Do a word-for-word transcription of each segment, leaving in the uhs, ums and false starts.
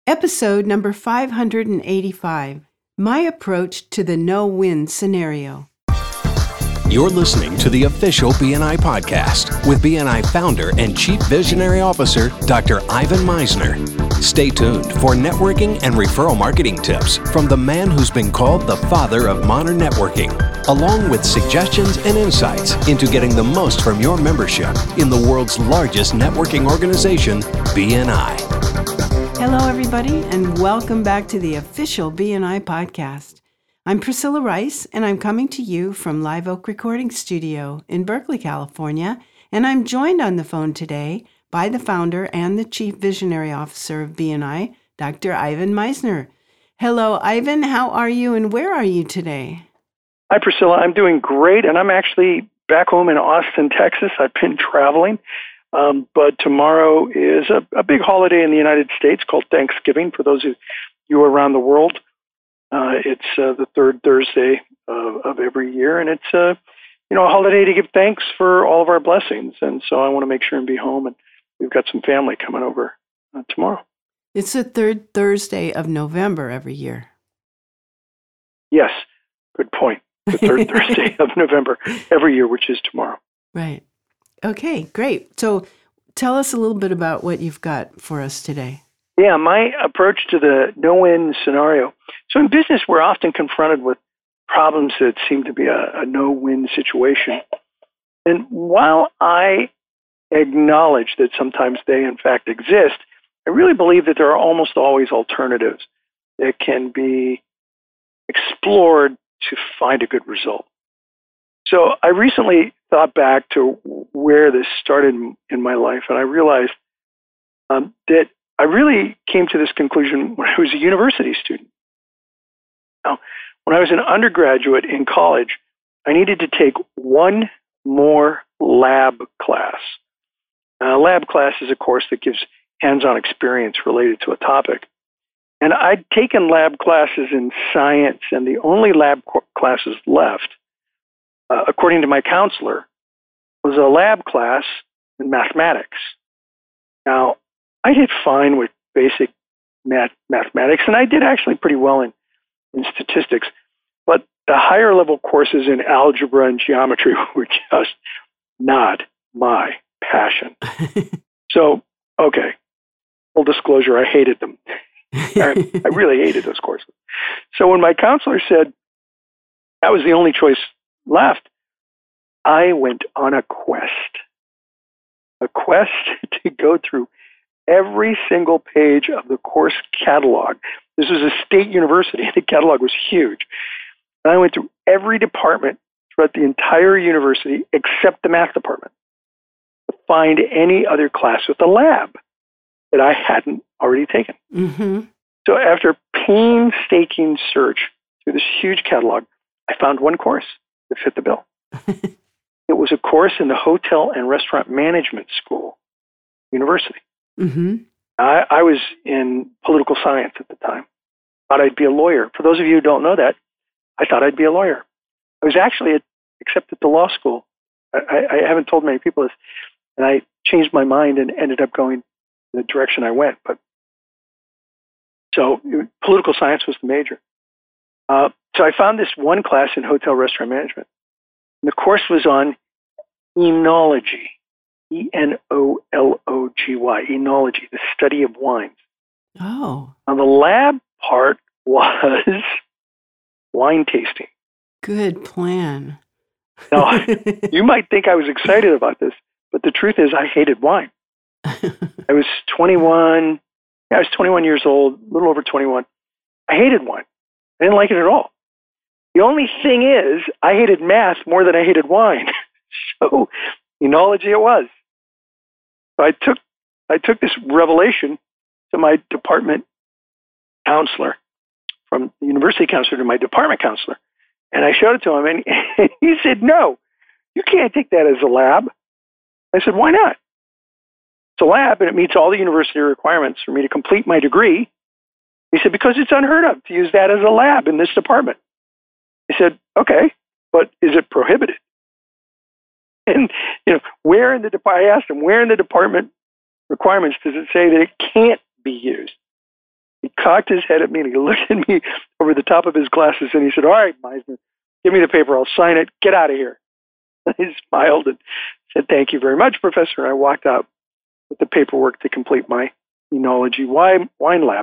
Episode number five hundred eighty-five, My Approach to the No-Win Scenario. You're listening to the official B N I podcast with B N I founder and Chief Visionary Officer, Doctor Ivan Misner. Stay tuned for networking and referral marketing tips from the man who's been called the father of modern networking, along with suggestions and insights into getting the most from your membership in the world's largest networking organization, B N I. Hello, everybody, and welcome back to the official B N I podcast. I'm Priscilla Rice, and I'm coming to you from Live Oak Recording Studio in Berkeley, California, and I'm joined on the phone today by the founder and the Chief Visionary Officer of B N I, Doctor Ivan Misner. Hello, Ivan. How are you, and where are you today? Hi, Priscilla. I'm doing great, and I'm actually back home in Austin, Texas. I've been traveling. Um, but tomorrow is a, a big holiday in the United States called Thanksgiving. For those of you around the world, uh, it's uh, the third Thursday of, of every year, and it's uh, you know a holiday to give thanks for all of our blessings. And so I want to make sure and be home, and we've got some family coming over uh, tomorrow. It's the third Thursday of November every year. Yes, good point. The third Thursday of November every year, which is tomorrow. Right. Okay, great. So tell us a little bit about what you've got for us today. Yeah, my approach to the no-win scenario. So in business, we're often confronted with problems that seem to be a, a no-win situation. And while I acknowledge that sometimes they, in fact, exist, I really believe that there are almost always alternatives that can be explored to find a good result. So I recently thought back to where this started in my life, and I realized um, that I really came to this conclusion when I was a university student. Now, when I was an undergraduate in college, I needed to take one more lab class. A lab class is a course that gives hands-on experience related to a topic. And I'd taken lab classes in science, and the only lab co- classes left, Uh, according to my counselor, was a lab class in mathematics. Now, I did fine with basic math- mathematics, and I did actually pretty well in, in statistics, but the higher level courses in algebra and geometry were just not my passion. So, okay, full disclosure, I hated them. I, I really hated those courses. So when my counselor said that was the only choice left, I went on a quest, a quest to go through every single page of the course catalog. This was a state university, and the catalog was huge. And I went through every department throughout the entire university except the math department to find any other class with a lab that I hadn't already taken. Mm-hmm. So after painstaking search through this huge catalog, I found one course that fit the bill. It was a course in the Hotel and Restaurant Management School, University. Mm-hmm. I, I was in political science at the time. Thought I'd be a lawyer. For those of you who don't know that, I thought I'd be a lawyer. I was actually at, accepted to law school. I, I haven't told many people this, and I changed my mind and ended up going in the direction I went. But so political science was the major. Uh, so I found this one class in hotel restaurant management. And the course was on enology, E N O L O G Y, enology, the study of wines. Oh. Now, the lab part was wine tasting. Good plan. Now, you might think I was excited about this, but the truth is I hated wine. I was twenty-one. Yeah, I was twenty-one years old, a little over twenty-one. I hated wine. I didn't like it at all. The only thing is, I hated math more than I hated wine. So, enology it was. So I took I took this revelation to my department counselor, from the university counselor to my department counselor, and I showed it to him, and, and he said, "No, you can't take that as a lab." I said, "Why not?" It's a lab, and it meets all the university requirements for me to complete my degree. He said, "Because it's unheard of to use that as a lab in this department." I said, "Okay, but is it prohibited?" And, you know, where in the department, I asked him, where in the department requirements does it say that it can't be used? cocked his head at me and he looked at me over the top of his glasses and he said, all right, Meisner, give me the paper. I'll sign it. Get out of here. He smiled and said, thank you very much, Professor. And I walked out with the paperwork to complete my enology wine, wine lab.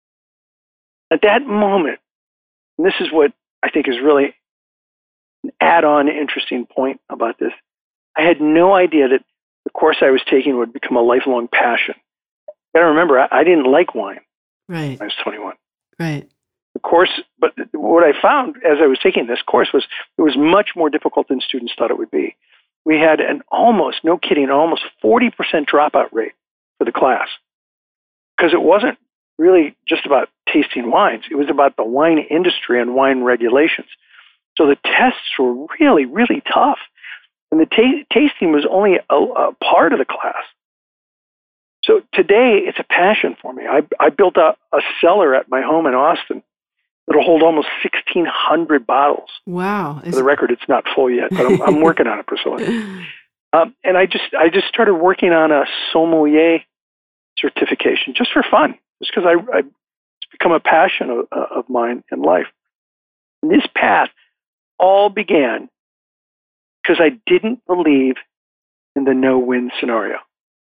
At that moment, and this is what I think is really an add-on interesting point about this, I had no idea that the course I was taking would become a lifelong passion. You got to remember, I, I didn't like wine right. when I was twenty-one. Right. The course, but what I found as I was taking this course was it was much more difficult than students thought it would be. We had an almost, no kidding, almost forty percent dropout rate for the class because it wasn't really just about tasting wines. It was about the wine industry and wine regulations. So the tests were really, really tough. And the ta- tasting was only a, a part of the class. So today, it's a passion for me. I, I built a, a cellar at my home in Austin that'll hold almost sixteen hundred bottles. Wow. For the record, it's not full yet, but I'm, I'm working on it, Priscilla. Um, and I just I just started working on a sommelier certification just for fun, just because I, I, it's become a passion of, of mine in life. And this path all began because I didn't believe in the no-win scenario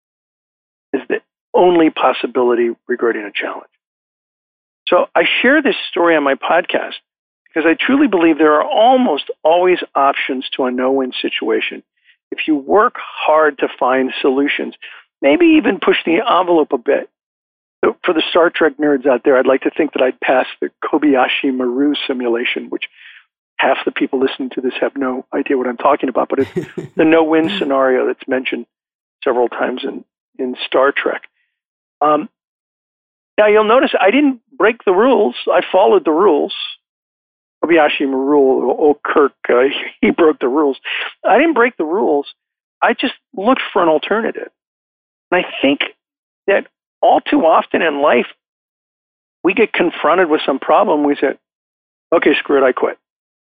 as the only possibility regarding a challenge. So I share this story on my podcast because I truly believe there are almost always options to a no-win situation if you work hard to find solutions, maybe even push the envelope a bit. So for the Star Trek nerds out there, I'd like to think that I'd pass the Kobayashi Maru simulation, which half the people listening to this have no idea what I'm talking about, but it's the no-win scenario that's mentioned several times in, in Star Trek. Um, now, you'll notice I didn't break the rules. I followed the rules. Kobayashi Maru, old Kirk, uh, he broke the rules. I didn't break the rules. I just looked for an alternative. And I think that all too often in life, we get confronted with some problem. We say, okay, screw it, I quit.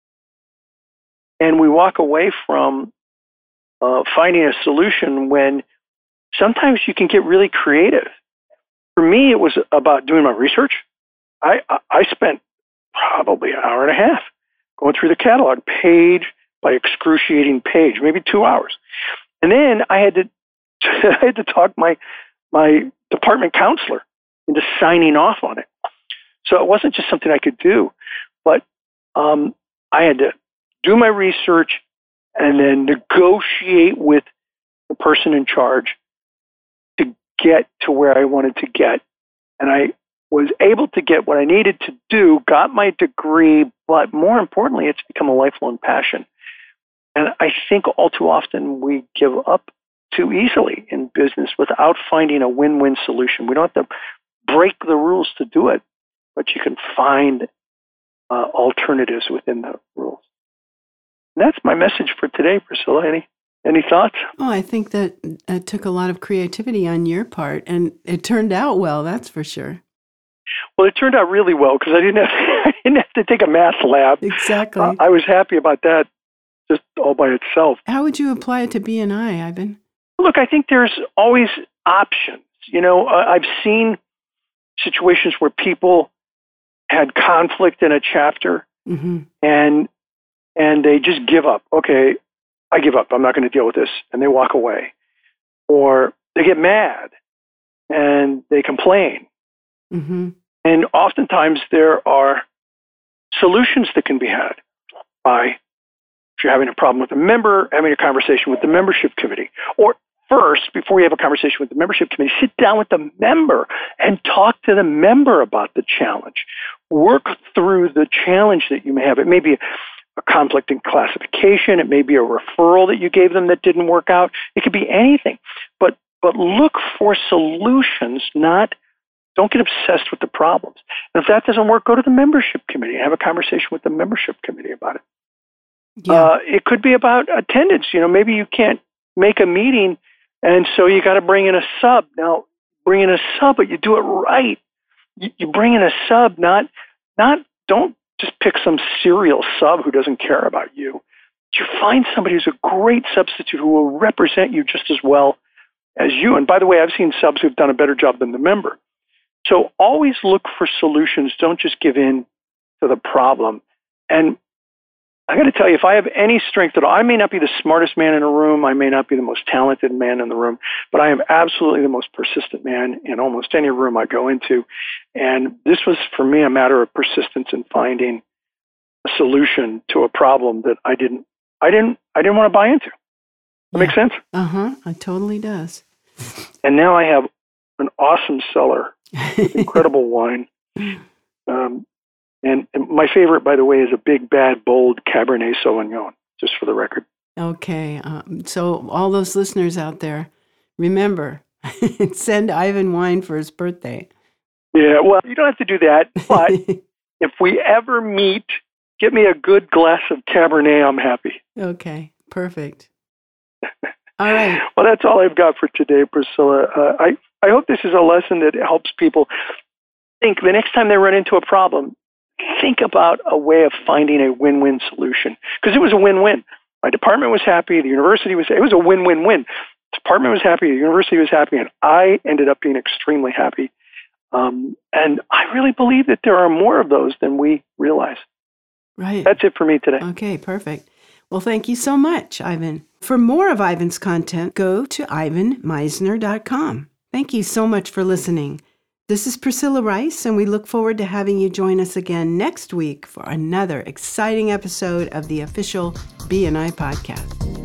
And we walk away from uh, finding a solution when sometimes you can get really creative. For me, it was about doing my research. I, I spent probably an hour and a half going through the catalog, page by excruciating page, maybe two hours. And then I had to I had to talk my my department counselor into signing off on it. So it wasn't just something I could do, but um, I had to do my research and then negotiate with the person in charge to get to where I wanted to get. And I was able to get what I needed to do, got my degree, but more importantly, it's become a lifelong passion. And I think all too often we give up too easily in business without finding a win-win solution. We don't have to break the rules to do it, but you can find uh, alternatives within the rules. And that's my message for today, Priscilla. Any any thoughts? Oh, I think that it took a lot of creativity on your part, and it turned out well, that's for sure. Well, it turned out really well because I didn't have to, I didn't have to take a math lab. Exactly. Uh, I was happy about that just all by itself. How would you apply it to B and I, Ivan? Look, I think there's always options. You know, I've seen situations where people had conflict in a chapter mm-hmm. and and they just give up. Okay, I give up. I'm not going to deal with this. And they walk away. Or they get mad and they complain. Mm-hmm. And oftentimes there are solutions that can be had by, if you're having a problem with a member, having a conversation with the membership committee. Or first, before you have a conversation with the membership committee, sit down with the member and talk to the member about the challenge. Work through the challenge that you may have. It may be a conflict in classification. It may be a referral that you gave them that didn't work out. It could be anything. But but look for solutions, not, don't get obsessed with the problems. And if that doesn't work, go to the membership committee and have a conversation with the membership committee about it. Yeah. Uh, it could be about attendance. You know, maybe you can't make a meeting, and so you got to bring in a sub. Now, bring in a sub, but you do it right. You, you bring in a sub, not, not, don't just pick some serial sub who doesn't care about you. You find somebody who's a great substitute who will represent you just as well as you. And by the way, I've seen subs who've done a better job than the member. So always look for solutions. Don't just give in to the problem. And I got to tell you, if I have any strength at all, I may not be the smartest man in a room. I may not be the most talented man in the room, but I am absolutely the most persistent man in almost any room I go into. And this was, for me, a matter of persistence in finding a solution to a problem that I didn't, I didn't, I didn't want to buy into. That yeah. makes sense? Uh-huh. It totally does. And now I have an awesome cellar with incredible wine. Um, And my favorite, by the way, is a big, bad, bold Cabernet Sauvignon, just for the record. Okay. Um, so all those listeners out there, remember, send Ivan wine for his birthday. Yeah, well, you don't have to do that. But if we ever meet, get me a good glass of Cabernet. I'm happy. Okay. Perfect. All right. Well, that's all I've got for today, Priscilla. Uh, I, I hope this is a lesson that helps people think the next time they run into a problem, think about a way of finding a win-win solution. Because it was a win-win. My department was happy. The university was, it was a win-win-win. The department was happy. The university was happy. And I ended up being extremely happy. Um, and I really believe that there are more of those than we realize. Right. That's it for me today. Okay, perfect. Well, thank you so much, Ivan. For more of Ivan's content, go to ivan misner dot com. Thank you so much for listening. This is Priscilla Rice, and we look forward to having you join us again next week for another exciting episode of the official B and I podcast.